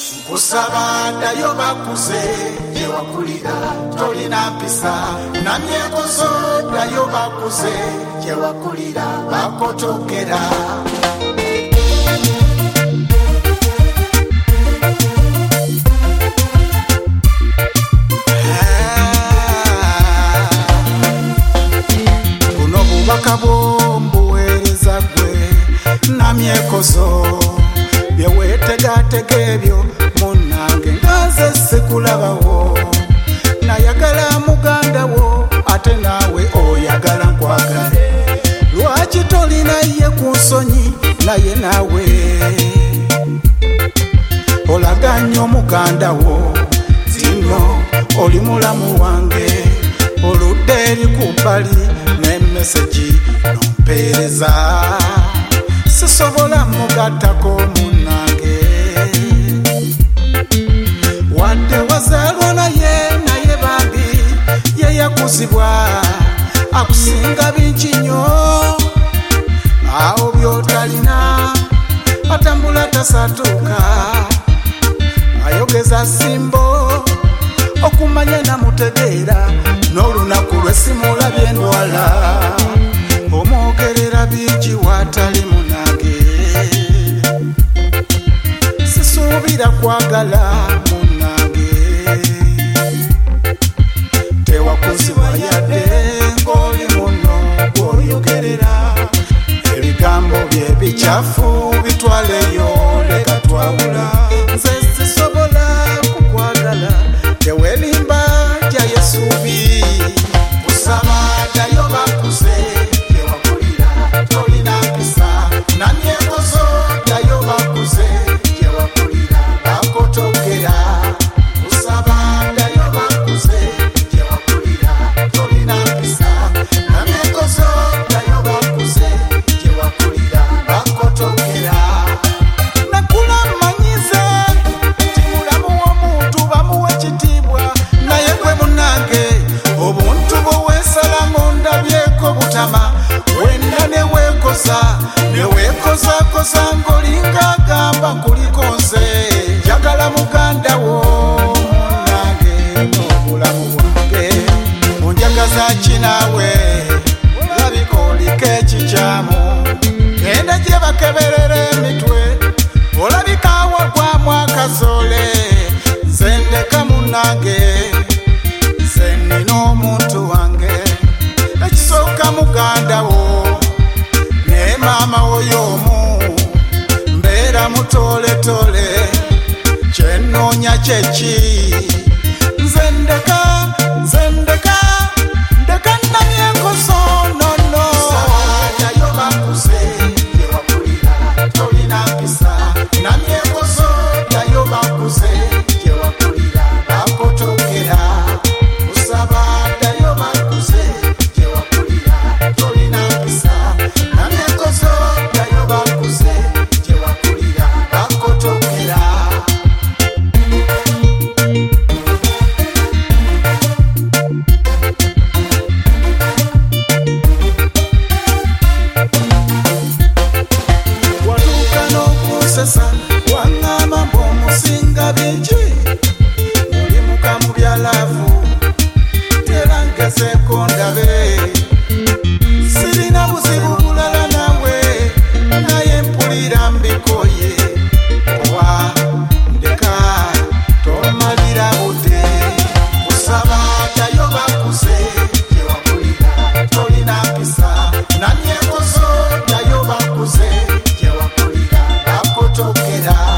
Kusaba dayo bakuze gye wakulira tolina mpisa namyekozo dayo bakuze gye wakulira bakotokera buno bubaka bwombuweereza gwe namyekozo byeweetegatega ebyo munange ngaze sekulabawo nayagala muganda wo ate naawe oyagala nkwagale lwaki tolina ye ku nsonyi naye naawe olaganya omuganda wo zino oli mulamu wange oludde eri ku bbali n'emesegi nompeereza sisobola mugattako munange wadde wazaalwa naye bambi ye yakuzibwa akusinga bingi nnyo awo byotalina atambula tasatuuka ayogeza simbo okumanya namutegeera n'olunaku lwesimulabye ndwala omwogerera bingi watali munange sisuubira kwagala munange tewakuzibwa yadde ng'oli muno gw'oyogerera ebigambo bye bikyafu bitwaleyo leka twawula nze sisobola kukwagala tewelimba gya yesuubi kusaba dayo bakuze gye wakulira tolina mpisa namyekozo dayo bakuze gye wakulira bakotokera kusaba dayo bakuze gye wakulira tolina mpisa namyekozo dayo bakuze gye wakulira bakotokera nakula mmanyize ti mulamu w'omuntu bamuwa ekitiibwa naye gwe munange obuntu bweweesalamu ndabyeko butama wenna neweekozakoza ng'olinga agamba kuliko nze njagala muganda wo munange n'obulamu bwange onjagaza kinaawe olabika oliko ekikyamu genda gye bakeberera emitwe olabika wagwamu akazoole nze ndeka munange nze nnina omuntu wange ekisooka muganda wo ne maama wo y'omu mbeera mutoletole kyenoonya kyeki nze ndeka namyenkozo nono dayo bakuze gye wakulira tolina mpisa namyenkozo dayo bakuze gye wakulira bakotokera kusaba dayo bakuze gye wakulira tolina mpisa namyenkozo dayo bakuze gye wakulira bakotokera watuuka n'okunsesa waŋŋamba mb'omusinga bingi muli muka mu byalavu era ngezeeko ndabe sirina buzibu bulala nawe naye mpulira mbikoye owa ndeka tomalira budde kusaba dayo bakuze gye wakulira tolina mpisa namyekozo dayo bakuze gye wakulira bakotokera